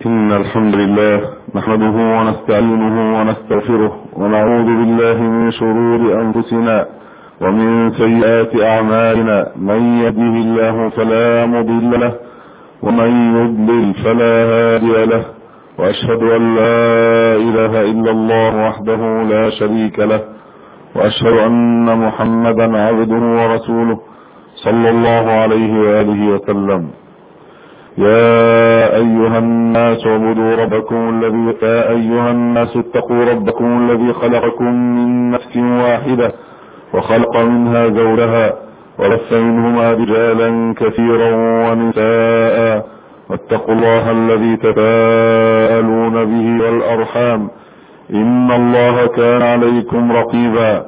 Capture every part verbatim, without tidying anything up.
إن الحمد لله نحمده ونستعينه ونستغفره ونعوذ بالله من شرور أنفسنا ومن سيئات أعمالنا. من يهده الله فلا مضل له ومن يضلل فلا هادي له، وأشهد أن لا إله إلا الله وحده لا شريك له، وأشهد أن محمدا عبده ورسوله صلى الله عليه وآله وسلم. يا أيها الناس اعبدوا ربكم الذي يا أيها الناس اتقوا ربكم الذي خلقكم من نفس واحدة وخلق منها زوجها وبث منهما رجالا كثيرا ونساء، واتقوا الله الذي تساءلون به والأرحام إن الله كان عليكم رقيبا.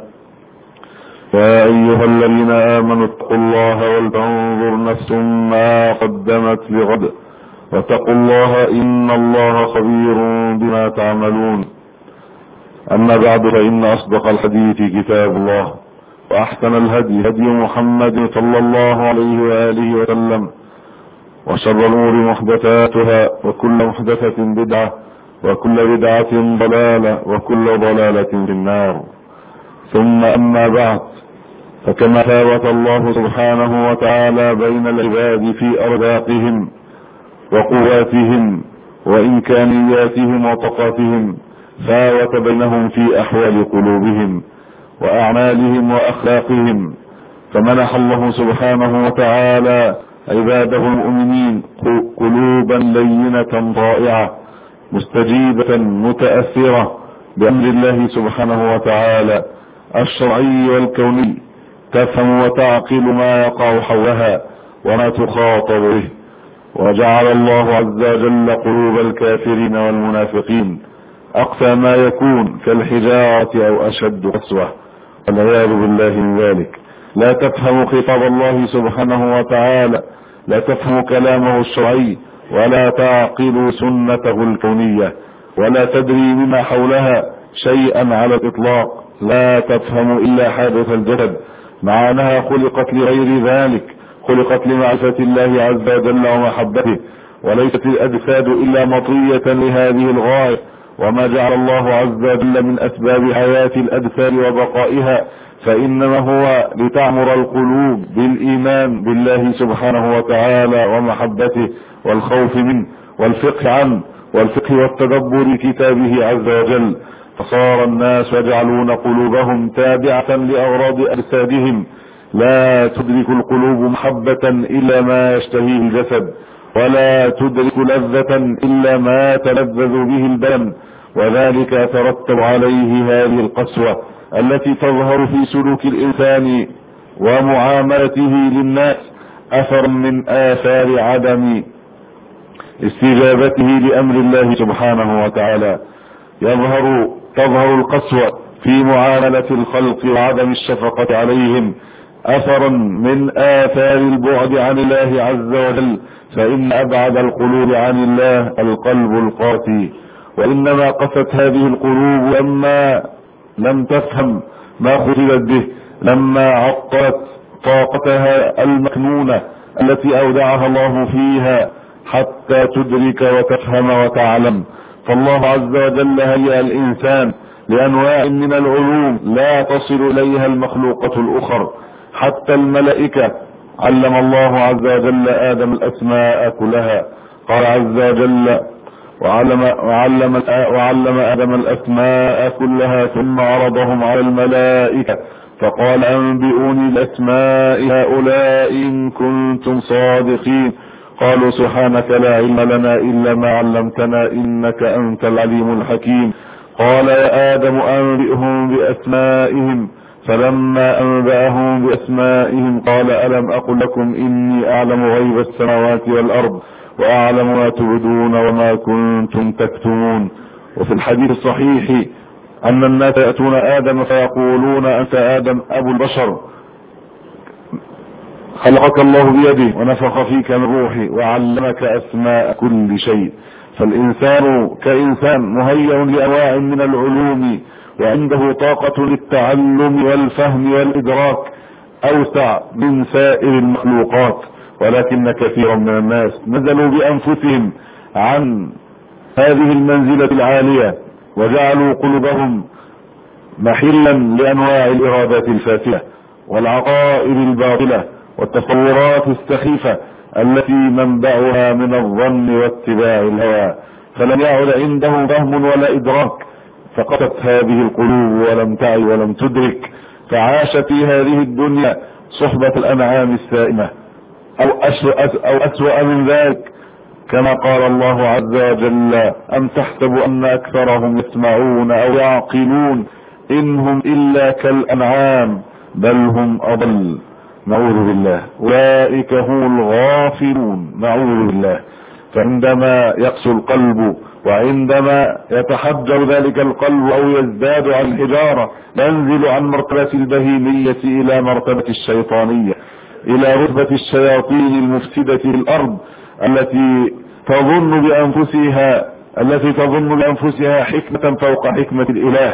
يا أيها الذين آمنوا اتقوا الله ولتنظر نفس ما قدمت لغد واتقوا الله إن الله خبير بما تعملون. أما بعد، فإن أصدق الحديث كتاب الله، وأحسن الهدي هدي محمد صلى الله عليه وآله وسلم، وشر الأمور محدثاتها وكل محدثة بدعة وكل بدعة ضلالة وكل ضلالة في النار. ثم أما بعد، فكما ثابت الله سبحانه وتعالى بين العباد في أرزاقهم وقواتهم وإمكانياتهم وطاقاتهم، ثابت بينهم في أحوال قلوبهم وأعمالهم وأخلاقهم. فمنح الله سبحانه وتعالى عباده المؤمنين قلوبا لينة طائعة مستجيبة متأثرة بأمر الله سبحانه وتعالى الشرعي والكوني، تفهم وتعقل ما يقع حولها وما تخاطب به. وجعل الله عز وجل قلوب الكافرين والمنافقين أقسى ما يكون كالحجارة أو أشد قسوة، والعياذ بالله من ذلك. لا تفهم خطاب الله سبحانه وتعالى، لا تفهم كلامه الشرعي، ولا تعقل سنته الكونية، ولا تدري بما حولها شيئا على الإطلاق. لا تفهم إلا حادث الجسد، مع أنها خلقت لغير ذلك، خلقت لمعرفة الله عز وجل ومحبته، وليست الأجساد إلا مطية لهذه الغاية. وما جعل الله عز وجل من أسباب حياة الأجساد وبقائها فإنما هو لتعمر القلوب بالإيمان بالله سبحانه وتعالى ومحبته والخوف منه والفقه عنه والفقه والتدبر كتابه عز وجل. فصار الناس يجعلون قلوبهم تابعة لأغراض أجسادهم. لا تدرك القلوب محبة إلا ما يشتهيه الجسد، ولا تدرك لذة إلا ما تلذذ به البدن، وذلك يترتب عليه هذه القسوة التي تظهر في سلوك الإنسان ومعاملته للناس أثر من آثار عدم استجابته لأمر الله سبحانه وتعالى. يظهر تظهر القسوة في معاملة الخلق وعدم الشفقة عليهم أثرا من آثار البعد عن الله عز وجل، فإن أبعد القلوب عن الله القلب القاسي. وإنما قست هذه القلوب لما لم تفهم ما خلقت به، لما عطلت طاقتها المكنونة التي أودعها الله فيها حتى تدرك وتفهم وتعلم. فالله عز وجل هيأ الإنسان لأنواع من العلوم لا تصل إليها المخلوقة الأخرى. حتى الملائكة علم الله عز وجل آدم الأسماء كلها. قال عز وجل: وعلم, وعلم, وعلم آدم الأسماء كلها ثم عرضهم على الملائكة فقال: أنبئوني بأسماء هؤلاء إن كنتم صادقين. قالوا: سبحانك لا علم لنا إلا ما علمتنا إنك أنت العليم الحكيم. قال: يا آدم أنبئهم بأسمائهم. فلما أنبأهم بأسمائهم قال: ألم أقل لكم إني أعلم غيب السماوات والأرض وأعلم ما تبدون وما كنتم تكتمون. وفي الحديث الصحيح أن الناس يأتون آدم فيقولون: أنت آدم أبو البشر، خلقك الله بيده ونفخ فيك من روحي وعلمك أسماء كل شيء. فالإنسان كإنسان مهيئ لأنواع من العلوم، وعنده طاقة للتعلم والفهم والإدراك أوسع من سائر المخلوقات. ولكن كثيرا من الناس نزلوا بأنفسهم عن هذه المنزلة العالية، وجعلوا قلوبهم محلا لأنواع الإرادات الفاسدة والعقائد الباطلة والتصورات السخيفة التي منبعها من الظن واتباع الهوى، فلم يعد عندهم فهم ولا إدراك، فقطت هذه القلوب ولم تعي ولم تدرك، فعاشت في هذه الدنيا صحبة الأنعام السائمة أو أسوأ, أو أسوأ من ذلك، كما قال الله عز وجل: أم تحسب أن أكثرهم يسمعون أو يعقلون إنهم إلا كالأنعام بل هم أضل. نعوذ بالله، أولئك هم الغافلون، نعوذ بالله. فعندما يقسو القلب وعندما يتحجر ذلك القلب أو يزداد عن الحجارة، ينزل عن مرتبة البهيمية إلى مرتبة الشيطانية، إلى رتبة الشياطين المفسدة في الأرض التي تظن بأنفسها التي تظن بأنفسها حكمة فوق حكمة الإله،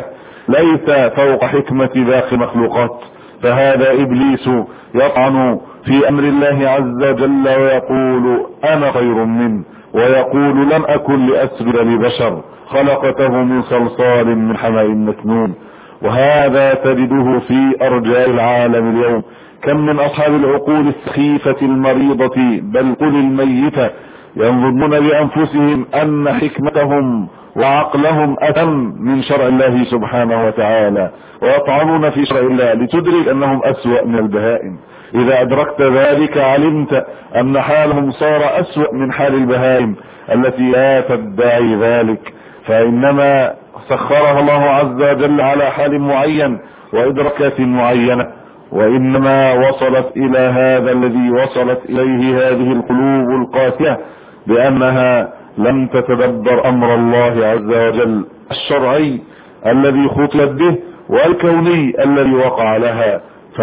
ليس فوق حكمة باقي المخلوقات. فهذا إبليس يطعن في أمر الله عز وجل ويقول: أنا خير منه، ويقول: لم أكن لأسجد لبشر خلقته من صلصال من حمأ مسنون. وهذا تجده في أرجاء العالم اليوم. كم من أصحاب العقول السخيفة المريضة بل قل الميتة يظنون بأنفسهم أن حكمتهم وعقلهم أتم من شرع الله سبحانه وتعالى، ويطعنون في شرع الله لتدرك أنهم أسوأ من البهائم. إذا أدركت ذلك علمت أن حالهم صار أسوأ من حال البهائم التي لا تدعي ذلك، فإنما سخرها الله عز وجل على حال معين وإدراكات معينة، وإنما وصلت إلى هذا الذي وصلت إليه هذه القلوب القاسية بأنها لم تتدبر أمر الله عز وجل الشرعي الذي خطلت به والكوني الذي وقع لها.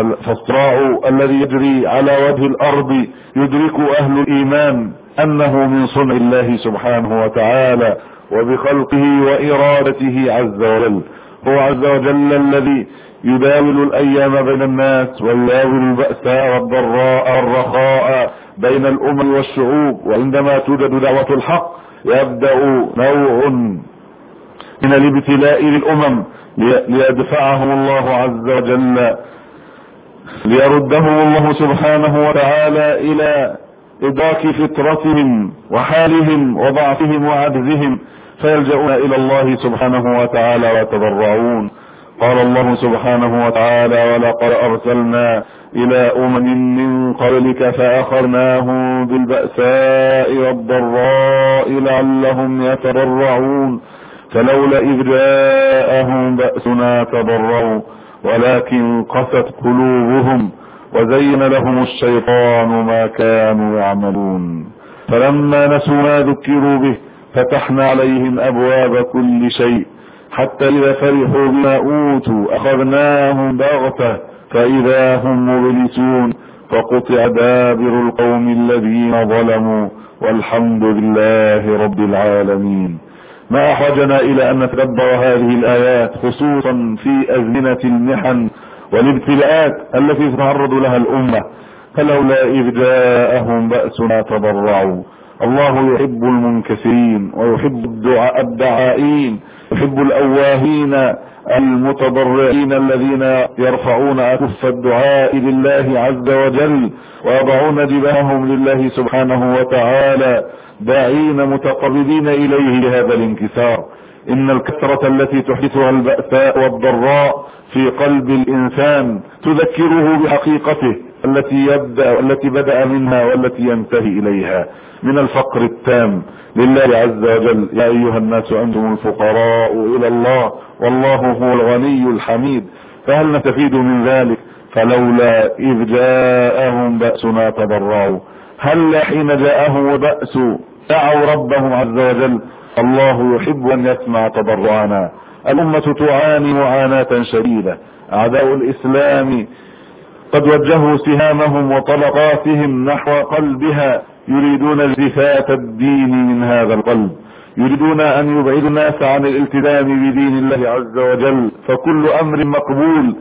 فالصراع الذي يجري على وجه الأرض يدرك أهل الإيمان أنه من صنع الله سبحانه وتعالى وبخلقه وإرادته عز وجل. هو عز وجل الذي يداول الأيام بين الناس، ويداول البأساء والضراء والرخاء بين الأمم والشعوب. وعندما توجد دعوة الحق يبدأ نوع من الابتلاء للأمم ليدفعهم الله عز وجل، ليردهم الله سبحانه وتعالى إلى إدراك فطرتهم وحالهم وضعفهم وعجزهم، فيلجؤون إلى الله سبحانه وتعالى ويتضرعون. قال الله سبحانه وتعالى: ولقد أرسلنا إلى أمم من قبلك فأخذناهم بالبأساء والضراء لعلهم يتضرعون فلولا إذ جاءهم بأسنا تضرعوا ولكن قست قلوبهم وزين لهم الشيطان ما كانوا يعملون فلما نسوا ما ذكروا به فتحنا عليهم أبواب كل شيء حتى إذا فرحوا بما أوتوا أخذناهم بغتة فإذا هم مبلسون فقطع دابر القوم الذين ظلموا والحمد لله رب العالمين. ما أحوجنا إلى أن نتدبر هذه الآيات خصوصا في أزمنة المحن والابتلاءات التي تتعرض لها الأمة. فلولا إذ جاءهم بأسنا تضرعوا. الله يحب المنكسرين ويحب الدعاء الدعائين، يحب الأواهين المتضرعين الذين يرفعون أكف الدعاء لله عز وجل ويضعون جباههم لله سبحانه وتعالى داعين متقربين إليه بهذا الانكسار. إن الكثرة التي تحدثها البأساء والضراء في قلب الإنسان تذكره بحقيقته التي يبدأ التي بدأ منها والتي ينتهي إليها من الفقر التام لله عز وجل. يا أيها الناس أنتم الفقراء إلى الله والله هو الغني الحميد. فهل نستفيد من ذلك؟ فلولا إذ جاءهم بأسنا تضرعوا. هل حين جاءهم بأس دعوا ربهم عز وجل؟ الله يحب أن يسمع تضرعنا. الأمة تعاني معاناة شديدة. أعداء الإسلام قد وجهوا سهامهم وطلقاتهم نحو قلبها، يريدون التفات الدين من هذا القلب، يريدون أن يبعدوا الناس عن الالتزام بدين الله عز وجل. فكل أمر مقبول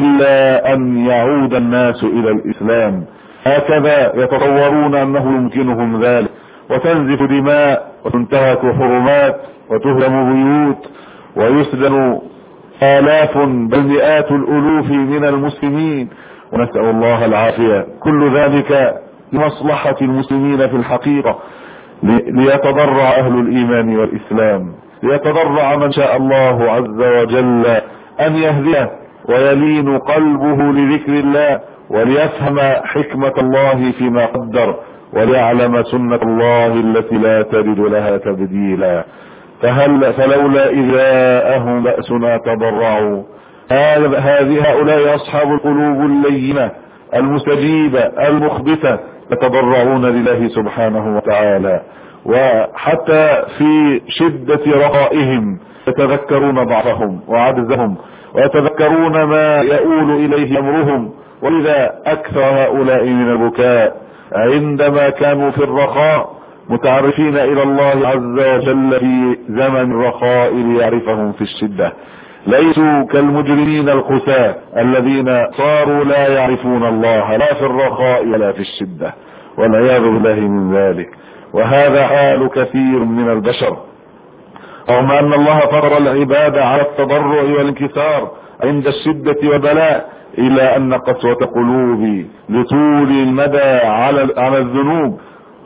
إلا أن يعود الناس إلى الإسلام. هكذا يتصورون أنه يمكنهم ذلك، وتنزف دماء وتنتهك حرمات وتهدم بيوت ويسجن آلاف بل مئات الألوف من المسلمين، ونسأل الله العافية. كل ذلك لمصلحة المسلمين في الحقيقة، ليتضرع أهل الإيمان والإسلام، ليتضرع من شاء الله عز وجل أن يهديه ويلين قلبه لذكر الله، وليفهم حكمة الله فيما قدر، وليعلم سنة الله التي لا تجد لها تبديلا. فهل فلولا إذ جاءهم بأسنا تضرعوا. هذه هؤلاء أصحاب القلوب اللينة المستجيبة المخبتة يتضرعون لله سبحانه وتعالى، وحتى في شدة رخائهم يتذكرون ضعفهم وعجزهم، ويتذكرون ما يؤول إليه أمرهم. ولذا أكثر هؤلاء من البكاء عندما كانوا في الرخاء متعرفين إلى الله عز وجل في زمن الرخاء ليعرفهم في الشدة. ليسوا كالمجرمين القساة الذين صاروا لا يعرفون الله لا في الرخاء ولا في الشدة، والعياذ بالله من ذلك. وهذا حال كثير من البشر، رغم أن الله فرض العباد على التضرع والانكسار عند الشدة والبلاء، إلى أن قسوة قلوب لطول المدى على على الذنوب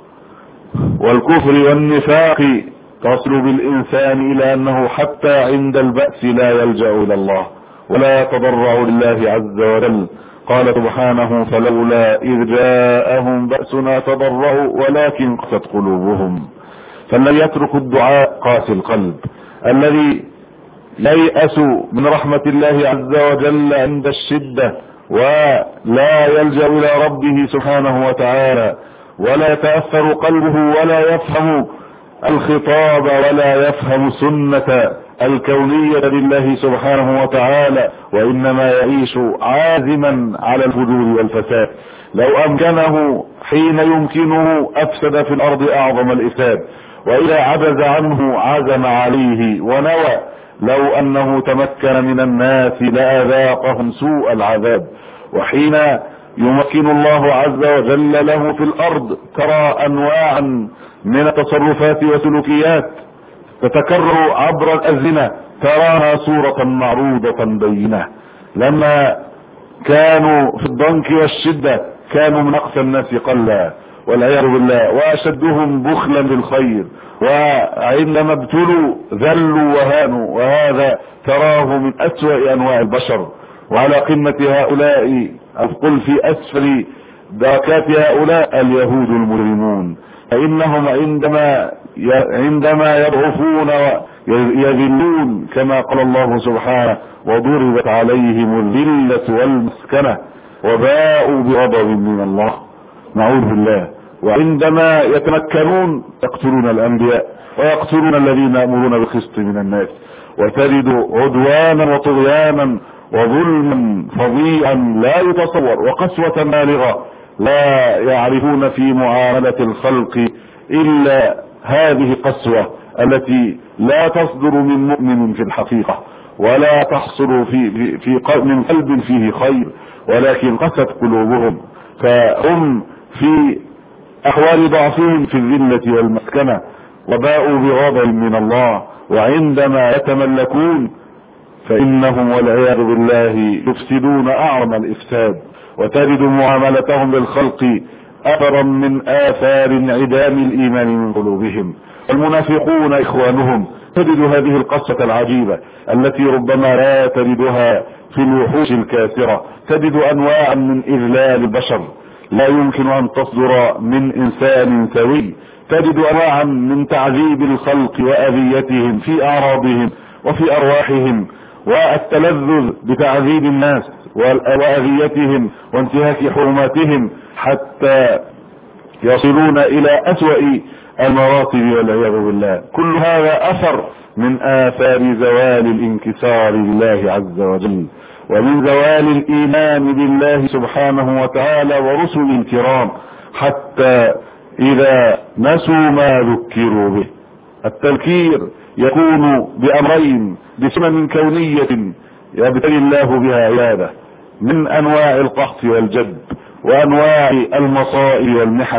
والكفر والنفاق تصل بالإنسان إلى أنه حتى عند البأس لا يلجأ إلى الله ولا يتضرع لله عز وجل. قال سبحانه: فلولا إذ جاءهم بأسنا تضرعوا ولكن قست قلوبهم. فالذي يترك الدعاء قاسي القلب، الذي ييأس من رحمة الله عز وجل عند الشدة ولا يلجأ إلى ربه سبحانه وتعالى، ولا يتأثر قلبه ولا يفهم الخطاب ولا يفهم سنة الكونية لله سبحانه وتعالى، وإنما يعيش عازما على الفجور والفساد. لو أمكنه حين يمكنه أفسد في الأرض أعظم الإفساد، وإذا عجز عنه عزم عليه ونوى. لو أنه تمكن من الناس لأذاقهم سوء العذاب. وحين يمكن الله عز وجل له في الأرض ترى أنواعا من التصرفات وسلوكيات تتكرر عبر الأزمنة، تراها صورة معروضة بينة. لما كانوا في الضنك والشدة كانوا من أقسى الناس قلا والعياذ بالله، وأشدهم بخلا بالخير، وعندما ابتلوا ذلوا وهانوا. وهذا تراه من أسوأ أنواع البشر. وعلى قمة هؤلاء أو قل في أسفل دركات هؤلاء اليهود المجرمون، فإنهم عندما عندما يضعفون ويذلون كما قال الله سبحانه: وضربت عليهم الذلة والمسكنة وباءوا بغضب من الله. نعوذ بالله. وعندما يتمكنون يقتلون الأنبياء ويقتلون الذين يأمرون بالقسط من الناس، وتجد عدوانا وطغيانا وظلما فظيعا لا يتصور، وقسوة بالغة لا يعرفون في معاملة الخلق إلا هذه القسوة التي لا تصدر من مؤمن في الحقيقة، ولا تحصل في في, في من قلب فيه خير، ولكن قست قلوبهم. فهم في أحوال ضعفهم في الذلة والمسكنة، وباءوا بغضب من الله. وعندما يتملكون فإنهم والعياذ بالله يفسدون أعظم الإفساد، وتجد معاملتهم بالخلق أثرا من آثار انعدام الإيمان من قلوبهم. المنافقون إخوانهم، تجد هذه القصة العجيبة التي ربما لا تجدها في الوحوش الكاسرة. تجد أنواعا من إذلال البشر لا يمكن أن تصدر من إنسان سوي. تجد أنواعا من تعذيب الخلق وأذيتهم في أعراضهم وفي أرواحهم، والتلذذ بتعذيب الناس وأذيتهم وانتهاك حرماتهم، حتى يصلون إلى أسوأ المراتب والعياذ بالله. كل هذا أثر من آثار زوال الانكسار لله عز وجل، ومن زوال الإيمان بالله سبحانه وتعالى ورسله الكرام، حتى إذا نسوا ما ذكروا به. التذكير يكون بأمرين بسنن كونية يبتلي الله بها عباده، من أنواع القحط والجد وأنواع المصائب والمحن.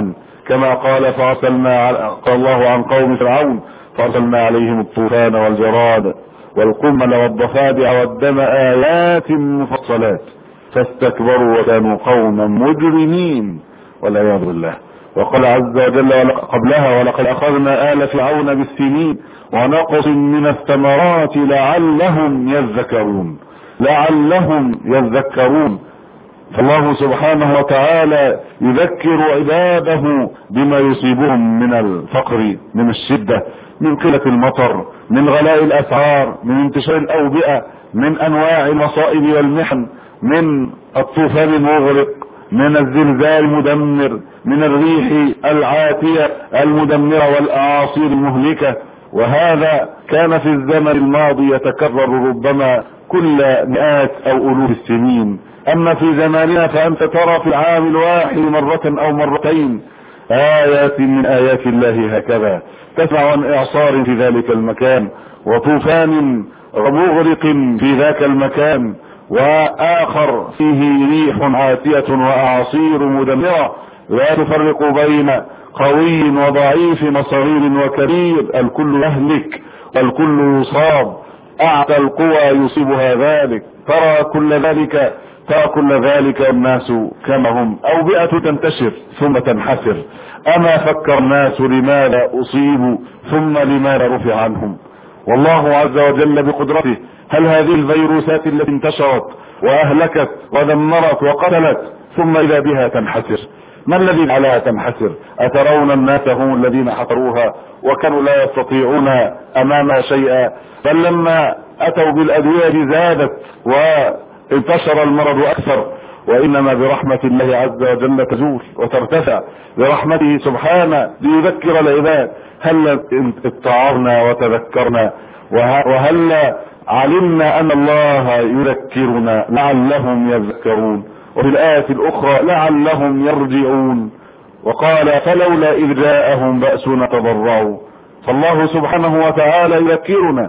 كما قال فارسلنا قال الله عن قوم فرعون فارسلنا عليهم الطوفان والجراد والقمل والضفادع والدم آيات مفصلات فاستكبروا وكانوا قوما مجرمين والعياذ بالله. وقال عز وجل قبلها ولقد أخذنا آل فرعون بالسنين ونقص من الثمرات لعلهم يذكرون لعلهم يذكرون. فالله سبحانه وتعالى يذكر عباده بما يصيبهم من الفقر، من الشدة، من قلة المطر، من غلاء الأسعار، من انتشار الأوبئة، من أنواع المصائب والمحن، من الطوفان المغرق، من الزلزال المدمر، من الريح العاتية المدمرة والأعاصير المهلكة. وهذا كان في الزمن الماضي يتكرر ربما كل مئات أو ألوف السنين. أما في زماننا فأنت ترى في العام الواحد مرة أو مرتين آيات من آيات الله هكذا. تسمع عن إعصار في ذلك المكان وطوفان مغرق في ذاك المكان، وآخر فيه ريح عاتية وأعاصير مدمرة لا تفرق بين قوي وضعيف وصغير وكبير، الكل يهلك والكل يصاب، أعتى القوى يصيبها ذلك. ترى كل ذلك ترى كل ذلك الناس كما هم، أوبئة تنتشر ثم تنحسر. أما فكر الناس لماذا أصيبوا ثم لماذا رفع عنهم؟ والله عز وجل بقدرته هل هذه الفيروسات التي انتشرت وأهلكت ودمرت وقتلت ثم إذا بها تنحسر؟ ما الذي عليها تنحسر؟ أترون الناس هم الذين حفروها وكانوا لا يستطيعون أمامها شيئا، بل لما أتوا بالأدوية زادت وانتشر المرض أكثر. وإنما برحمة الله عز وجل تزول وترتفع، برحمته سبحانه ليذكر العباد. هل اتعظنا وتذكرنا؟ وهل علمنا أن الله يذكرنا لعلهم يذكرون؟ وفي الآية الأخرى لعلهم يرجعون. وقال فلولا إذ جاءهم بأسنا تضرعوا. فالله سبحانه وتعالى يذكرنا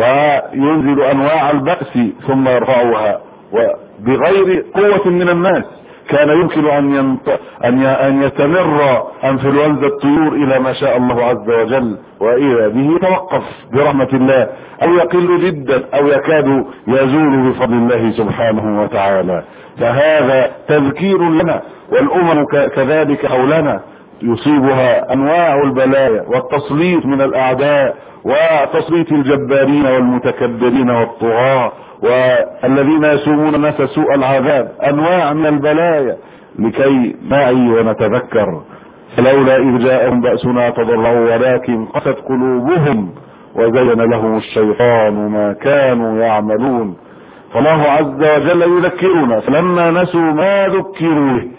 وينزل أنواع البأس ثم يرفعها وبغير قوة من الناس. كان يمكن أن, ينط... أن, ي... أن يستمر انفلونزا الطيور إلى ما شاء الله عز وجل، وإذا به يتوقف برحمة الله أو يقل جدا أو يكاد يزول بفضل الله سبحانه وتعالى. فهذا تذكير لنا، والأمم كذلك حولنا يصيبها أنواع البلايا والتسليط من الأعداء وتسليط الجبارين والمتكبرين والطغاة والذين يسومون الناس سوء العذاب، أنواع من البلايا، لكي نعي ونتذكر. فلولا إذ جاءهم بأسنا تضرعوا ولكن قست قلوبهم وزين لهم الشيطان ما كانوا يعملون. فالله عز وجل يذكرنا فلما نسوا ما ذكروا به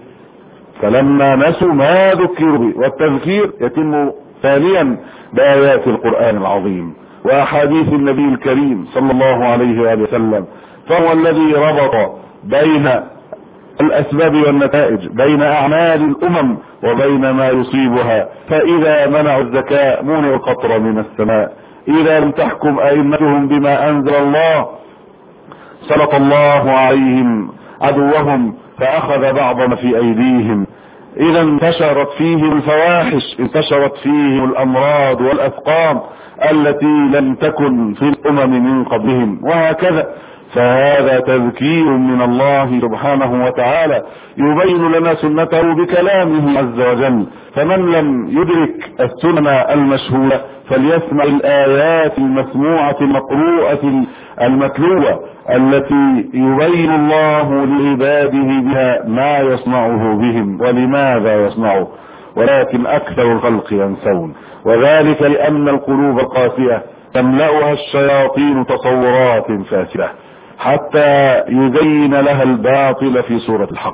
فلما نسوا ما ذكروا به والتذكير يتم ثانيا بآيات القرآن العظيم وأحاديث النبي الكريم صلى الله عليه وآله وسلم. فهو الذي ربط بين الأسباب والنتائج، بين أعمال الأمم وبين ما يصيبها. فإذا منعوا الزكاة منعوا القطر من السماء، إذا لم تحكم أئمتهم بما أنزل الله سلط الله عليهم عدوهم فأخذ بعض ما في أيديهم. إذا انتشرت فيهم الفواحش، انتشرت فيهم الأمراض والأسقام التي لم تكن في الأمم من قبلهم، وهكذا. فهذا تذكير من الله سبحانه وتعالى يبين لنا سنته بكلامه عز وجل. فمن لم يدرك السنن المشهورة فليسمع الآيات المسموعة المقروءة المتلوة التي يبين الله لعباده بها ما يصنعه بهم ولماذا يصنعه، ولكن أكثر الخلق ينسون. وذلك لأن القلوب القاسية تملأها الشياطين تصورات فاسدة حتى يزين لها الباطل في صورة الحق.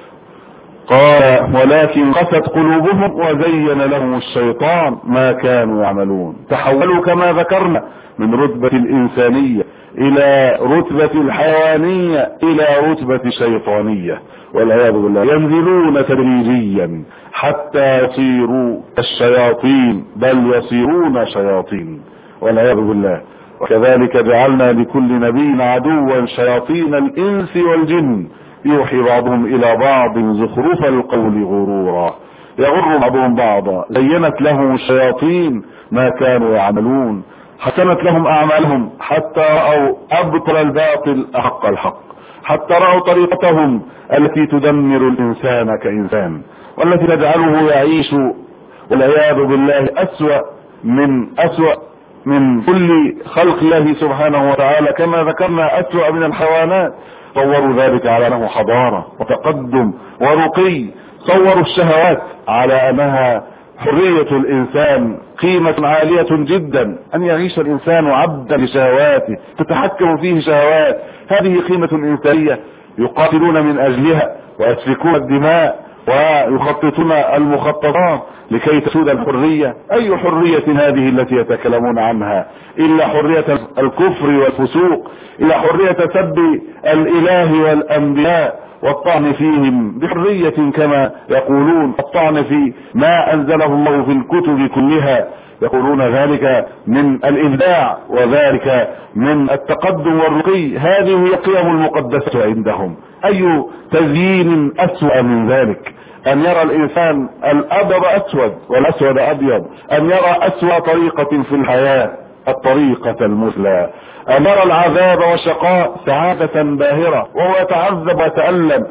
قال ولكن قست قلوبهم وزين لهم الشيطان ما كانوا يعملون. تحولوا كما ذكرنا من رتبة الإنسانية إلى رتبة الحيوانية إلى رتبة شيطانية والعياذ بالله. ينزلون تدريجيا حتى يصيروا الشياطين، بل يصيرون شياطين والعياذ بالله. وكذلك جعلنا لكل نبي عدوا شياطين الإنس والجن يوحي بعضهم إلى بعض زخرف القول غرورا. يغر بعضهم بعضا، زينت لهم الشياطين ما كانوا يعملون، حسنت لهم اعمالهم حتى رأوا ابطل الباطل احق الحق، حتى رأوا طريقتهم التي تدمر الانسان كانسان، والتي تجعله يعيش والعياذ بالله اسوأ من اسوأ من كل خلق الله سبحانه وتعالى، كما ذكرنا اسوأ من الحيوانات. صوروا ذلك على انه حضارة وتقدم ورقي، صوروا الشهوات على انها حرية الانسان، قيمة عالية جدا، ان يعيش الانسان عبدا لشهواته تتحكم فيه شهوات، هذه قيمة انسانية يقاتلون من اجلها ويسفكون الدماء ويخططون المخططات لكي تسود الحرية. اي حرية هذه التي يتكلمون عنها الا حرية الكفر والفسوق، الا حرية سب الاله والانبياء والطعن فيهم بحرية كما يقولون، الطعن في ما انزله الله في الكتب كلها، يقولون ذلك من الابداع وذلك من التقدم والرقي، هذه هي القيم المقدسة عندهم. اي تزيين اسوأ من ذلك ان يرى الانسان الابيض اسود والاسود ابيض، ان يرى اسوأ طريقة في الحياة الطريقة المثلى، ان يرى العذاب والشقاء سعادة باهرة، وهو يتعذب ويتألم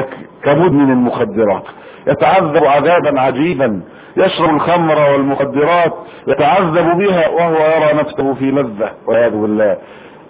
كمدمن المخدرات، يتعذب عذابا عجيبا، يشرب الخمر والمخدرات يتعذب بها وهو يرى نفسه في لذة والعياذ بالله،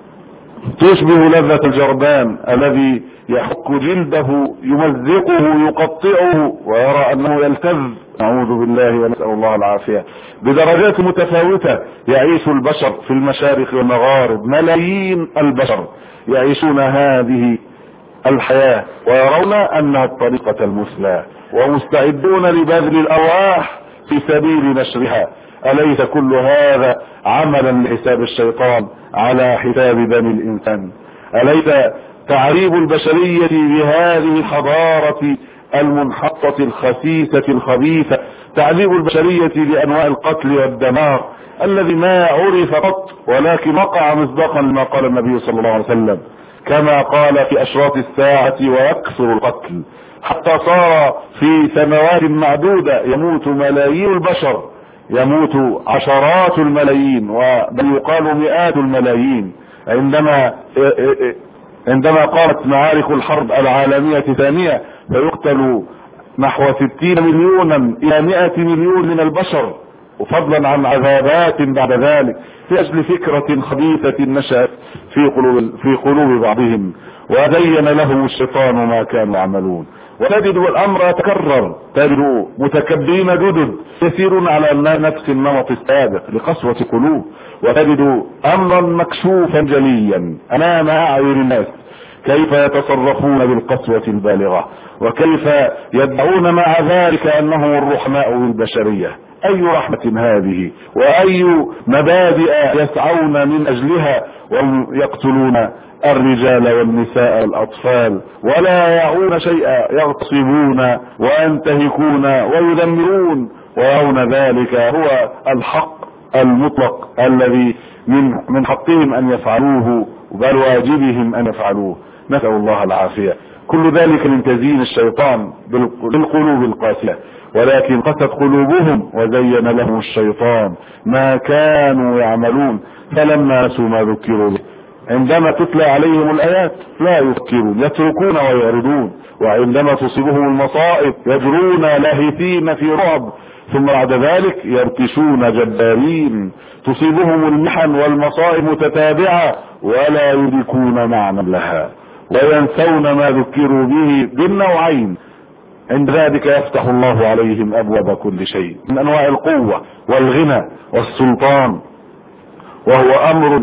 تشبه لذة الجربان الذي يحك جلده يمزقه يقطعه ويرى انه يلتذ، نعوذ بالله ونسأل الله العافية. بدرجات متفاوتة يعيش البشر في المشارق والمغارب، ملايين البشر يعيشون هذه الحياة ويرون انها الطريقة المثلى، ومستعدون لبذل الارواح في سبيل نشرها. أليس كل هذا عملا لحساب الشيطان على حساب بني الإنسان؟ أليس تعريب البشرية بهذه الحضارة المنحطة الخسيسة الخبيثة، تعذيب البشرية بأنواع القتل والدمار الذي ما عرف قط، ولكن وقع مصداقا لما قال النبي صلى الله عليه وسلم، كما قال في أشراط الساعة ويكثر القتل، حتى صار في سنوات معدودة يموت ملايين البشر، يموت عشرات الملايين وبل يقال مئات الملايين. عندما عندما قامت معارك الحرب العالمية الثانية فيقتل نحو ستين مليونا الى مئة مليون من البشر، وفضلا عن عذابات بعد ذلك في اجل فكرة خبيثة نشأت في قلوب في قلوب بعضهم، وزين لهم الشيطان ما كانوا يعملون. وتجد الامر يتكرر، تجد متكبرين جدد يسيرون على نفس النمط السابق لقسوة قلوب، وتجد امرا مكشوفا جليا امام اعين الناس كيف يتصرفون بالقسوة البالغة، وكيف يدعون مع ذلك انهم الرحماء بالبشرية. اي رحمة هذه، واي مبادئ يسعون من اجلها وهم يقتلون الرجال والنساء والاطفال ولا يعون شيئا، يغتصبون وينتهكون ويدمرون، ويرون ذلك هو الحق المطلق الذي من من حقهم ان يفعلوه، بل واجبهم ان يفعلوه. نسأل الله العافية. كل ذلك من تزيين الشيطان بالقلوب القاسية، ولكن قست قلوبهم وزين لهم الشيطان ما كانوا يعملون، فلما نسوا ما ذكروا به عندما تتلى عليهم الآيات لا يفكرون، يتركون ويعرضون، وعندما تصيبهم المصائب يجرون لاهثين في رعب، ثم بعد ذلك يرتشون جبارين، تصيبهم المحن والمصائب متتابعة ولا يدركون معنى لها، وينسون ما ذكروا به بالنوعين. عند ذلك يفتح الله عليهم أبواب كل شيء من أنواع القوة والغنى والسلطان، وهو أمر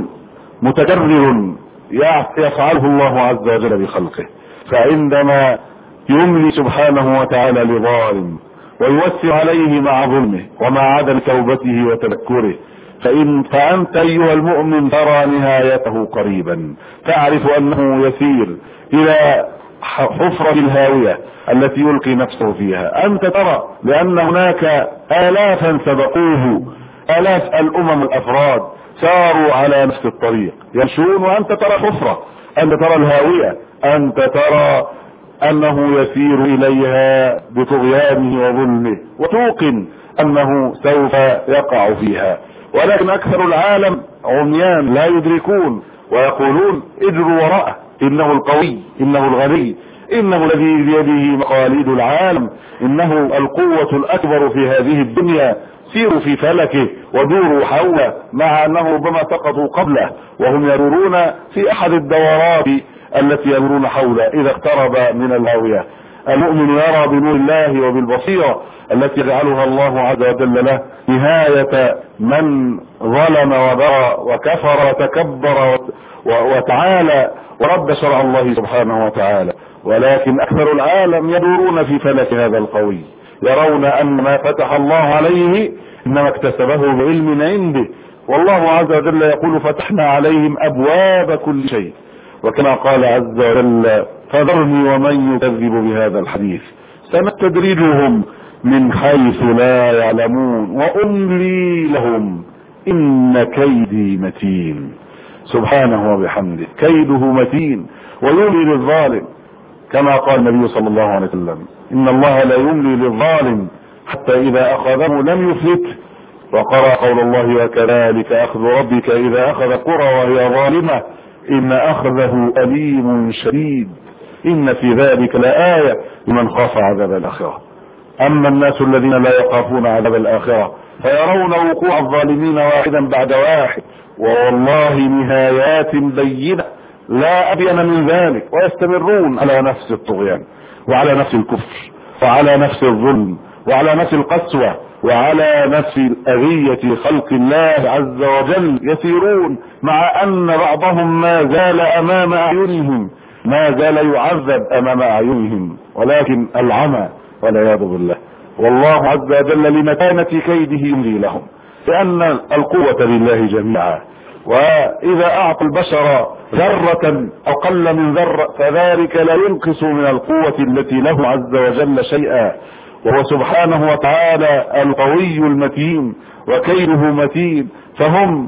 متكرر يفعله الله عز وجل بخلقه. فعندما يملي سبحانه وتعالى لظالم ويوسع عليه مع ظلمه ومع عدم توبته وتذكره، فإن فأنت أيها المؤمن ترى نهايته قريبا، تعرف أنه يسير إلى حفرة الهاوية التي يلقي نفسه فيها. أنت ترى لأن هناك آلافا سبقوه، آلاف الأمم الأفراد ساروا على نفس الطريق يمشون، وأنت ترى حفرة، أنت ترى الهاوية، أنت ترى انه يسير اليها بطغيانه وظلمه، وتوقن انه سوف يقع فيها، ولكن اكثر العالم عميان لا يدركون ويقولون اجروا وراءه، انه القوي، انه الغني، انه الذي بيده مقاليد العالم، انه القوة الاكبر في هذه الدنيا، سيروا في فلكه ودوروا حوله، مع انه ربما سقطوا قبله وهم يدورون في احد الدورات التي يدورون حوله اذا اقترب من الهاوية. المؤمن يرى بنور الله وبالبصيرة التي يجعلها الله عز وجل له نهاية من ظلم وبغى وكفر وتكبر وتعالى ورد شرع الله سبحانه وتعالى. ولكن اكثر العالم يدورون في فلك هذا القوي، يرون ان ما فتح الله عليه انما اكتسبه بعلم عنده، والله عز وجل يقول فتحنا عليهم ابواب كل شيء، وكما قال عز وجل فذرني ومن يكذب بهذا الحديث سنستدرجهم من حيث لا يعلمون واملي لهم ان كيدي متين. سبحانه وبحمده، كيده متين ويملي للظالم، كما قال النبي صلى الله عليه وسلم ان الله لا يملي للظالم حتى اذا اخذه لم يفلته، وقرأ قول الله وكذلك اخذ ربك اذا اخذ قرى وهي ظالمة ان اخذه اليم شديد ان في ذلك لآية لمن خاف عذاب الاخرة. اما الناس الذين لا يخافون عذاب الاخرة فيرون وقوع الظالمين واحدا بعد واحد، والله نهايات بينة لا ابين من ذلك، ويستمرون على نفس الطغيان وعلى نفس الكفر وعلى نفس الظلم وعلى نفس القسوة وعلى نفس الأذية خلق الله عز وجل، يسيرون مع ان بعضهم ما زال امام اعينهم، ما زال يعذب امام اعينهم، ولكن العمى والعياذ بالله. والله عز وجل لمتانة كيده يملي لهم، لان القوة لله جميعا، واذا اعطى البشر ذرة اقل من ذرة فذلك لا ينقص من القوة التي له عز وجل شيئا، وهو سبحانه وتعالى القوي المتين وكيده متين. فهم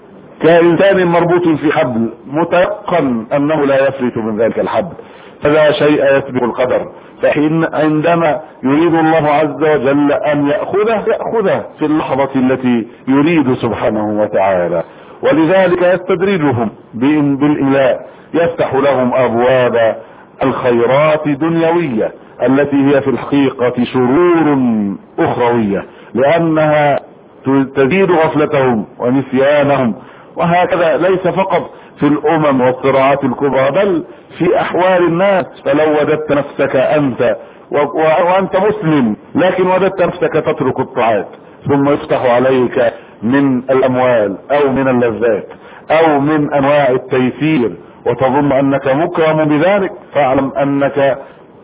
كإنسان مربوط في حبل متيقن انه لا يفلت من ذلك الحبل، فلا شيء يسبق القدر، فحين عندما يريد الله عز وجل ان يأخذه يأخذه في اللحظة التي يريد سبحانه وتعالى. ولذلك يستدرجهم بالإلاء، يفتح لهم ابواب الخيرات دنيوية التي هي في الحقيقة شرور اخروية، لانها تزيد غفلتهم ونسيانهم. وهكذا ليس فقط في الامم والصراعات الكبرى بل في احوال الناس. فلو وجدت نفسك انت وانت مسلم لكن وجدت نفسك تترك الطاعات ثم يفتح عليك من الاموال او من اللذات او من انواع التيسير وتظن انك مكرم بذلك، فاعلم انك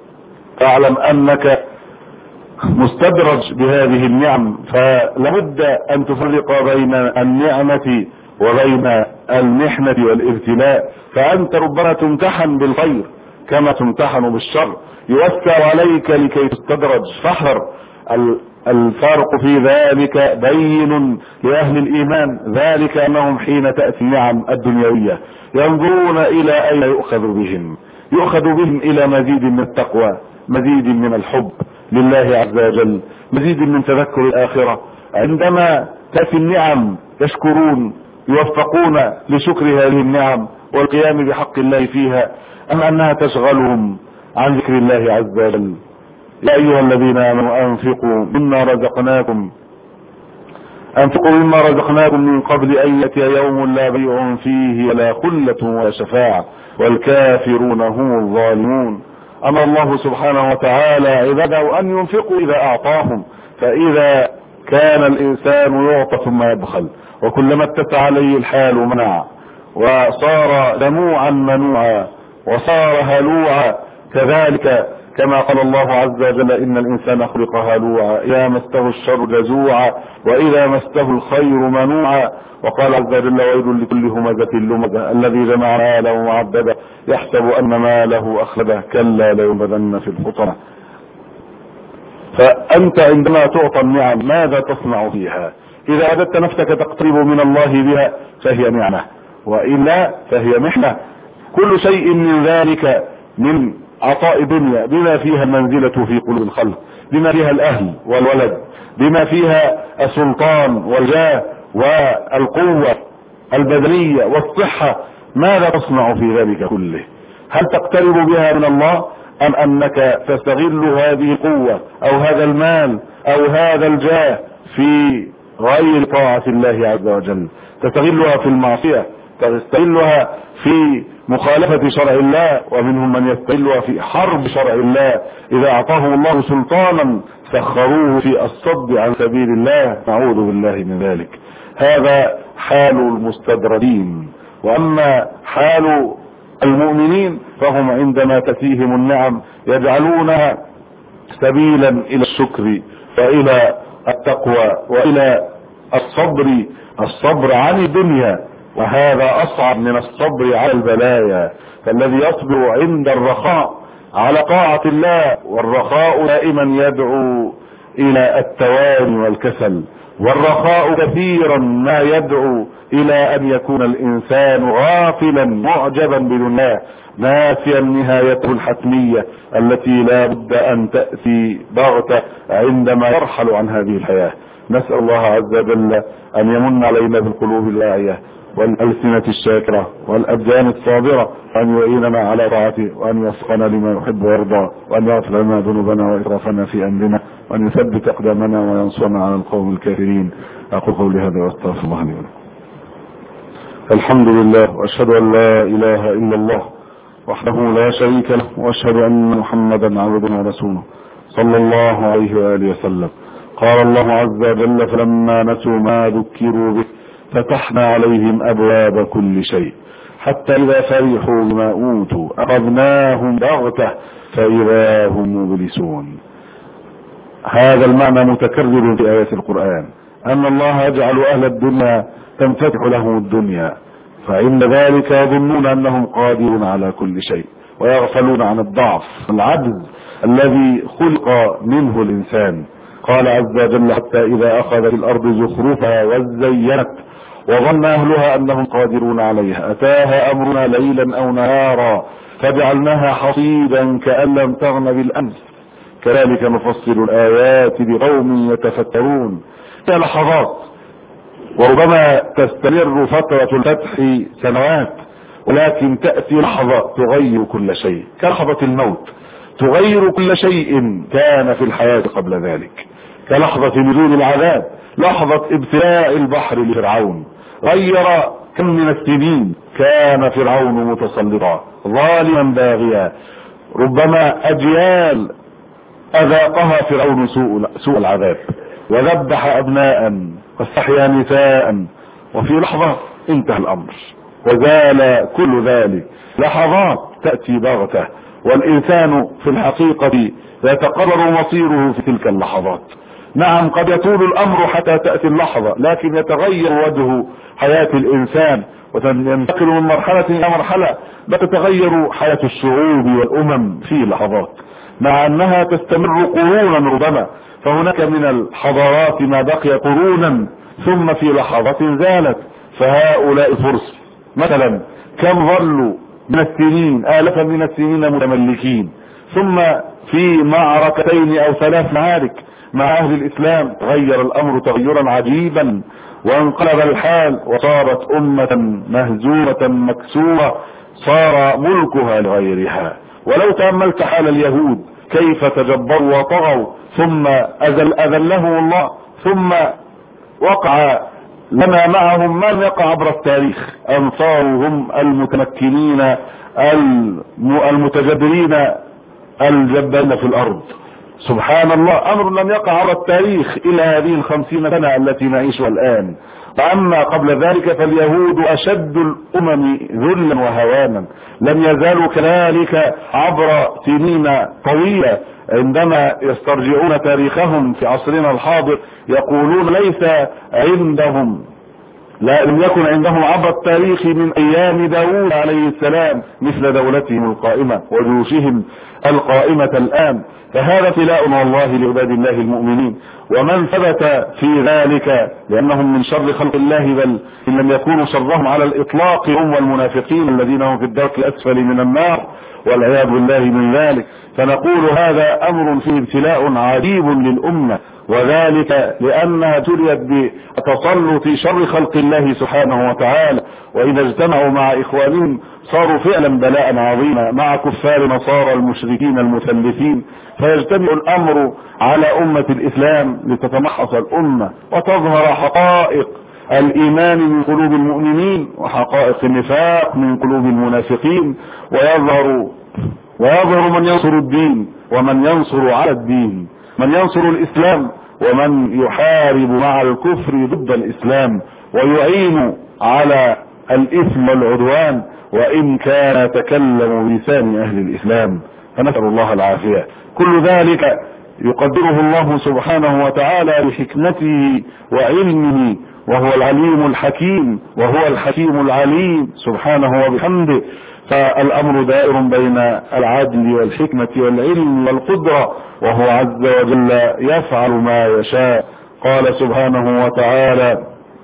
فاعلم انك مستدرج بهذه النعم. فلابد ان تفرق بين النعمة وبين المحنة والابتلاء، فانت ربما تمتحن بالخير كما تمتحن بالشر، يوسع عليك لكي تستدرج، فاحذر. الفرق في ذلك بين لأهل الإيمان، ذلك أنهم حين تأتي النعم الدنيوية ينظرون إلى أين يؤخذ بهم، يؤخذ بهم إلى مزيد من التقوى، مزيد من الحب لله عز وجل، مزيد من تذكر الآخرة. عندما تأتي النعم يشكرون، يوفقون لشكر هذه النعم والقيام بحق الله فيها، أم أنها تشغلهم عن ذكر الله عز وجل. يا أيها الذين آمنوا أنفقوا مما رزقناكم أنفقوا مما رزقناكم من قبل أن يأتي يوم لا بيع فيه ولا خلة ولا شفاعة والكافرون هم الظالمون. أمر الله سبحانه وتعالى عباده أن ينفقوا إذا أعطاهم، فإذا كان الإنسان يعطى ثم يبخل، وكلما اتسع عليه الحال منع وصار دموعا منوعا وصار هلوعا، كذلك كما قال الله عز وجل إن الإنسان خلق هلوعا إذا مسه الشر جزوعا وإذا مسه الخير منوعا. وقال عز وجل ويل لكل همزة لمزة الذي جمع ماله وعدده يحسب أن ماله أخلده كلا لينبذن في الحطمة. فأنت عندما تعطى النعم ماذا تصنع فيها؟ إذا وجدت نفسك تقترب من الله بها فهي نعمة، وإلا فهي محنة. كل شيء من ذلك من عطاء دنيا بما فيها المنزلة في قلوب الخلق، بما فيها الأهل والولد، بما فيها السلطان والجاه والقوة البدنية والصحة، ماذا تصنع في ذلك كله؟ هل تقترب بها من الله، أم أنك تستغل هذه القوة أو هذا المال أو هذا الجاه في غير طاعة الله عز وجل؟ تستغلها في المعصية، تستغلها في مخالفة شرع الله، ومنهم من يستغلها في حرب شرع الله. إذا أعطاه الله سلطانا سخروه في الصد عن سبيل الله، نعوذ بالله من ذلك. هذا حال المستدردين. وأما حال المؤمنين فهم عندما تأتيهم النعم يجعلونها سبيلا إلى الشكر وإلى التقوى وإلى الصبر، الصبر عن الدنيا، وهذا أصعب من الصبر على البلايا. فالذي يصبر عند الرخاء على طاعة الله، والرخاء دائما يدعو إلى التواني والكسل، والرخاء كثيرا ما يدعو إلى أن يكون الإنسان غافلا معجبا بدنياه، ناسيا نهايته الحتمية التي لا بد أن تأتي بغتة عندما يرحل عن هذه الحياة. نسأل الله عز وجل أن يمن علينا بالقلوب الواعية والألسنة الشاكرة والأبدان الصابرة، وأن يعيننا على طاعته، وأن يوفقنا لما يحب ويرضى، وأن يغفر لنا ذنوبنا وإسرافنا في أمرنا، وأن يثبت أقدامنا وينصرنا على القوم الكافرين. أقول قولي هذا وأستغفر الله لي ولكم. الحمد لله، وأشهد أن لا إله إلا الله وحده لا شريك له، وأشهد أن محمدا عبده ورسوله صلى الله عليه وآله وسلم. قال الله عز وجل: فلما نسوا ما ذكروا به فتحنا عليهم أبواب كل شيء حتى إذا فرحوا بما أوتوا أخذناهم بغتة فإذا هم مبلسون. هذا المعنى متكرر في آيات القرآن، أن الله يجعل أهل الدنيا تنفتح لهم الدنيا، فعند ذلك يظنون أنهم قادرون على كل شيء، ويغفلون عن الضعف العجز الذي خلق منه الإنسان. قال عز وجل: حتى إذا أخذت الأرض زخرفها وزينت وظن أهلها أنهم قادرون عليها أتاها أمرنا ليلا أو نهارا فجعلناها حصيدا كأن لم تغن بالأمس كذلك نفصل الآيات لقوم يتفكرون. لحظات، وربما تستمر فترة الفتح سنوات، ولكن تأتي لحظة تغير كل شيء، كلحظة الموت تغير كل شيء كان في الحياة قبل ذلك، كلحظة نزول العذاب، لحظة ابتلاء البحر لفرعون، غير كم من السنين كان فرعون متسلطا ظالما باغيا، ربما أجيال أذاقها فرعون سوء, سوء العذاب، وذبح أبناء واستحيا نساء، وفي لحظة انتهى الأمر وزال كل ذلك. لحظات تأتي بغتة، والإنسان في الحقيقة يتقرر مصيره في تلك اللحظات. نعم، قد يطول الأمر حتى تأتي اللحظة، لكن يتغير وجه حياة الإنسان وينتقل من مرحلة إلى مرحلة، بتتغير حياة الشعوب والأمم في لحظات، مع أنها تستمر قرونا ربما. فهناك من الحضارات ما بقي قرونا ثم في لحظة زالت. فهؤلاء الفرس مثلا كم ظلوا من السنين، آلفا من السنين متملكين، ثم في معركتين أو ثلاث معارك مع أهل الإسلام غير الأمر تغيرا عجيبا، وانقلب الحال وصارت أمة مهزومة مكسورة صار ملكها لغيرها. ولو تأملت حال اليهود كيف تجبروا وطغوا، ثم أذل أذلهم الله، ثم وقع لما معهم ما يقع عبر التاريخ، أنصاروا هم المتمكنين المتجبرين الجبارين في الأرض. سبحان الله، أمر لم يقع عبر التاريخ إلى هذه الخمسين سنة التي نعيشها الآن. وأما قبل ذلك فاليهود أشد الأمم ذلا وهوانا، لم يزالوا كذلك عبر سنين طويلة. عندما يسترجعون تاريخهم في عصرنا الحاضر يقولون ليس عندهم لا لم يكن عندهم عبر التاريخ من ايام داوود عليه السلام مثل دولتهم القائمة وجيوشهم القائمة الان. فهذا ابتلاء والله لعباد الله المؤمنين، ومن ثبت في ذلك لانهم من شر خلق الله، بل ان لم يكونوا شرهم على الاطلاق هم والمنافقين الذين هم في الدرك الاسفل من النار. والعياذ بالله من ذلك. فنقول هذا امر فيه ابتلاء عجيب للامة، وذلك لانها ابتليت بتسلط شر خلق الله سبحانه وتعالى، واذا اجتمعوا مع اخوانهم صاروا فعلا بلاء عظيما مع كفار نصارى المشركين المثلثين. فيجتمع الامر على امة الاسلام لتتمحص الامة وتظهر حقائق الايمان من قلوب المؤمنين وحقائق النفاق من قلوب المنافقين، ويظهر ويظهر من ينصر الدين ومن ينصر على الدين، من ينصر الاسلام ومن يحارب مع الكفر ضد الاسلام ويعين على الاثم والعدوان وان كان يتكلم بلسان اهل الاسلام، فنسأل الله العافية. كل ذلك يقدره الله سبحانه وتعالى بحكمته وعلمه، وهو العليم الحكيم وهو الحكيم العليم سبحانه وبحمده. فالامر دائر بين العدل والحكمة والعلم والقدرة، وهو عز وجل يفعل ما يشاء. قال سبحانه وتعالى: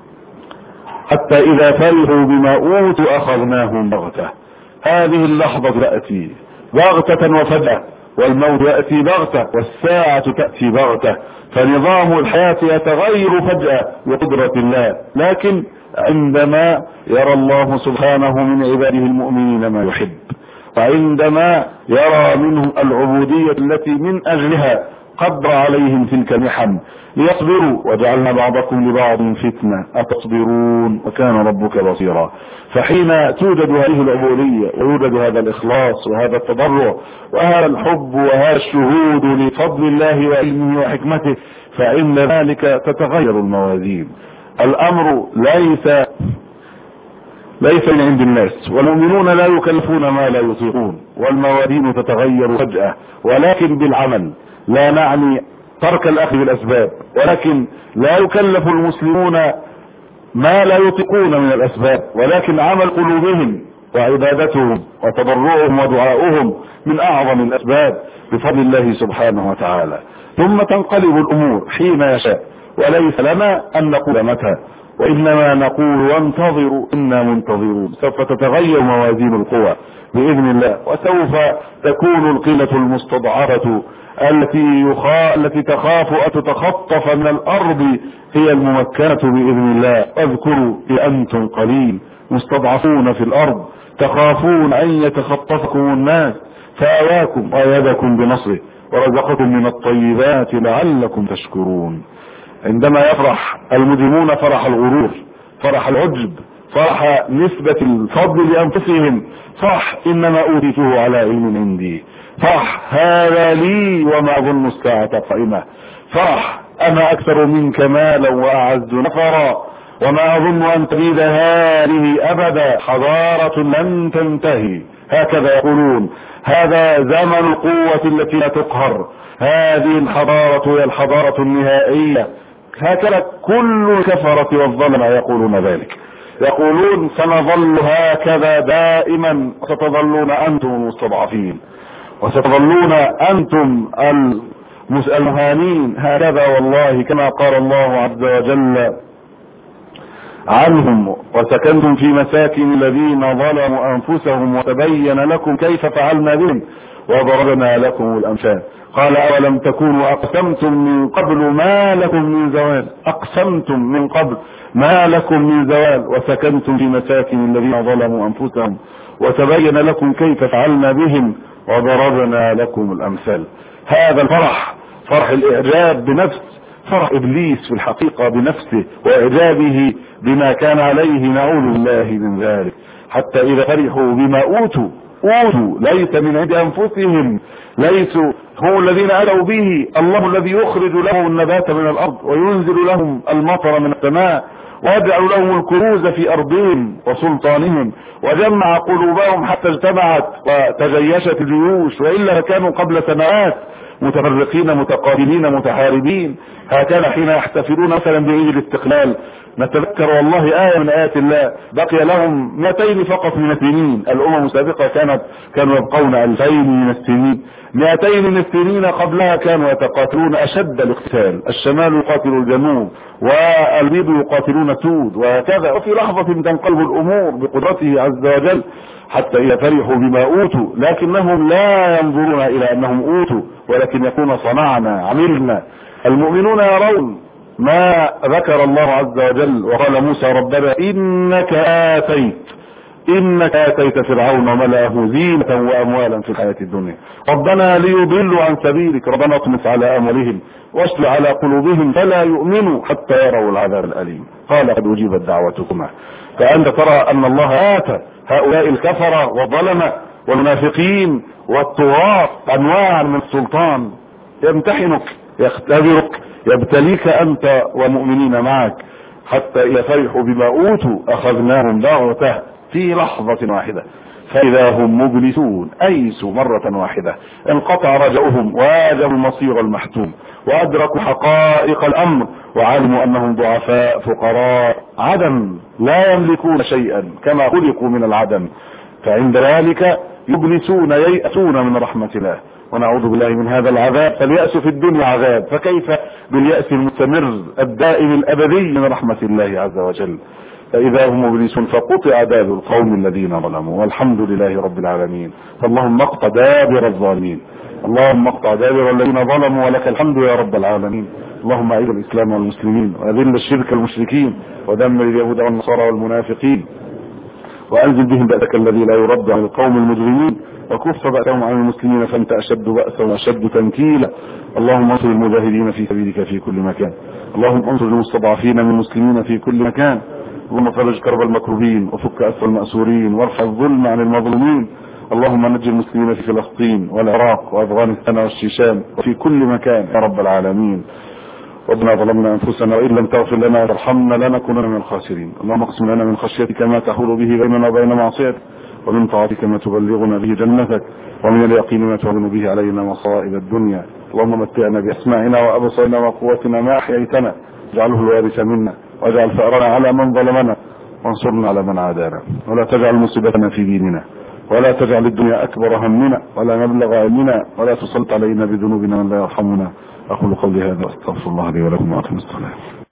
حتى اذا فرحوا بما اوتوا اخذناهم بغتة. هذه اللحظة تأتي بغتة وفجأة، والموت يأتي بغتة والساعة تأتي بغتة، فنظام الحياة يتغير فجأة بقدرة الله. لكن عندما يرى الله سبحانه من عباده المؤمنين ما يحب، وعندما يرى منهم العبودية التي من اجلها قدر عليهم تلك المحن ليصبروا، وجعلنا بعضكم لبعض فتنة اتصبرون وكان ربك بصيرا. فحين توجد هذه العبودية ويوجد هذا الاخلاص وهذا التضرع وهذا الحب وهذا الشهود لفضل الله وعلمه وحكمته، فإن ذلك تتغير الموازين. الامر ليس ليس من عند الناس، والمؤمنون لا يكلفون ما لا يطيقون، والموازين تتغير فجأة، ولكن بالعمل. لا نعني ترك الاخذ بالاسباب، ولكن لا يكلف المسلمون ما لا يطيقون من الاسباب، ولكن عمل قلوبهم وعبادتهم وتضرعهم ودعاؤهم من اعظم الاسباب بفضل الله سبحانه وتعالى. ثم تنقلب الامور حين يشاء، وليس لنا ان نقول متى، وانما نقول وانتظروا انا منتظرون. سوف تتغير موازين القوى باذن الله، وسوف تكون القلة المستضعفة التي يخا... التي تخاف ان تتخطف من الارض هي الممكنة باذن الله. اذكروا انتم قليل مستضعفون في الارض تخافون ان يتخطفكم الناس، فآواكم وأيدكم بنصره ورزقكم من الطيبات لعلكم تشكرون. عندما يفرح المجرمون فرح الغرور، فرح العجب، فرح نسبة الفضل لأنفسهم، فرح إنما أوتيته على علم عندي، فرح هذا لي وما أظن الساعة قائمة، فرح أنا أكثر منك مالا وأعز نفرا وما أظن أن تبيد هذه أبدا، حضارة لن تنتهي، هكذا يقولون. هذا زمن القوة التي لا تقهر، هذه الحضارة هي الحضارة النهائية. هكذا كل الكفرة والظلم يقولون ذلك، يقولون سنظل هكذا دائما، وستظلون أنتم المستضعفين وستظلون أنتم المهانين هكذا. والله كما قال الله عز وجل عنهم: وسكنتم في مساكن الذين ظلموا أنفسهم وتبين لكم كيف فعلنا بهم وضربنا لكم الأمثال. قال: أولم تكونوا أقسمتم من قبل ما لكم من زوال، أقسمتم من قبل ما لكم من زوال وسكنتم في مساكن الذين ظلموا أنفسهم وتبين لكم كيف فعلنا بهم وضربنا لكم الأمثال. هذا الفرح، فرح الإعجاب بنفس، فرح إبليس في الحقيقة بنفسه وإعجابه بما كان عليه، نعوذ بالله من ذلك. حتى إذا فرحوا بما أوتوا أوتوا ليس من عند أنفسهم، ليسوا هم الذين أتوا به، الله الذي يخرج لهم النبات من الأرض وينزل لهم المطر من السماء ويجعل لهم الكنوز في أرضهم وسلطانهم، وجمع قلوبهم حتى اجتمعت وتجيشت الجيوش، وإلا كانوا قبل سنوات متفرقين متقابلين متحاربين. هكذا حين يحتفلون مثلا بعيد الاستقلال نتذكر والله آية من آيات الله، بقي لهم مئتين فقط من السنين، الأمم السابقة كانت كانوا يبقون ألفين من السنين، مئتين من السنين قبلها كانوا يتقاتلون أشد الاقتتال، الشمال يقاتل الجنوب والبيض يقاتلون سود، وهكذا. وفي لحظة تنقلب الأمور بقدرته عز وجل، حتى إذا فرحوا بما أوتوا لكنهم لا ينظرون إلى أنهم أوتوا، ولكن يكون صنعنا عملنا. المؤمنون يرون ما ذكر الله عز وجل وقال موسى ربنا إنك آتيت إنك آتيت فرعون وملأه زينة وأموالا في الحياة الدنيا ربنا ليضلوا عن سبيلك ربنا اطمس على أموالهم واشل على قلوبهم فلا يؤمنوا حتى يروا العذاب الأليم. قال قد أجيبت دعوتكما. فأنت ترى أن الله آتى هؤلاء الكفرة والظلمة والمنافقين والطغاة أنواعا من السلطان، يمتحنك يختبرك يبتليك أنت والمؤمنين معك، حتى إذا فرحوا بما أوتوا أخذناهم بغتة في لحظة واحدة فإذا هم مبلسون، أيسوا مرة واحدة، انقطع رجعهم واجبوا المصير المحتوم وأدركوا حقائق الأمر وعلموا أنهم ضعفاء فقراء عدم لا يملكون شيئا كما خلقوا من العدم، فعند ذلك يبلسون ييأسون من رحمة الله ونعوذ بالله من هذا العذاب. فاليأس في الدنيا عذاب، فكيف باليأس المستمر الدائم الأبدي من رحمة الله عز وجل. فإذا هم مبلسون فقطع دابر القوم الذين ظلموا والحمد لله رب العالمين. فاللهم اقطع دابر الظالمين، اللهم اقطع دابر الذين ظلموا ولك الحمد يا رب العالمين. اللهم اعز الإسلام والمسلمين وأذل الشرك المشركين ودمر اليهود والنصارى والمنافقين وأنزل بهم بأسك الذي لا يرد عن القوم المجرمين وكف بأسهم عن المسلمين فأنت أشد بأسا وأشد تنكيلا. اللهم انصر المجاهدين في سبيلك في كل مكان، اللهم انصر المستضعفين من المسلمين في كل مكان، اللهم فرج كرب المكروبين وفك أسر المأسورين وارفع الظلم عن المظلومين. اللهم نجي المسلمين في فلسطين والعراق وأفغانستان والشيشان وفي كل مكان يا رب العالمين. ربنا ظلمنا أنفسنا وإن لم تغفر لنا وترحمنا لنكونن من الخاسرين. اللهم اقسم لنا من خشيتك ما تحول به بيننا وبين معصيتك ومن طاعتك ما تبلغنا به جنتك ومن اليقين ما تعلن به علينا مصائب الدنيا. اللهم متعنا بأسماعنا وأبصارنا وقوتنا ما أحييتنا واجعله الوارث منا واجعل ثأرنا على من ظلمنا وانصرنا على من عادانا ولا تجعل مصيبتنا في ديننا ولا تجعل الدنيا أكبر همنا ولا مبلغ علمنا ولا تسلط علينا بذنوبنا من لا يرحمنا. أقول قولي هذا أستغفر الله لي ولكم وأقم الصلاة.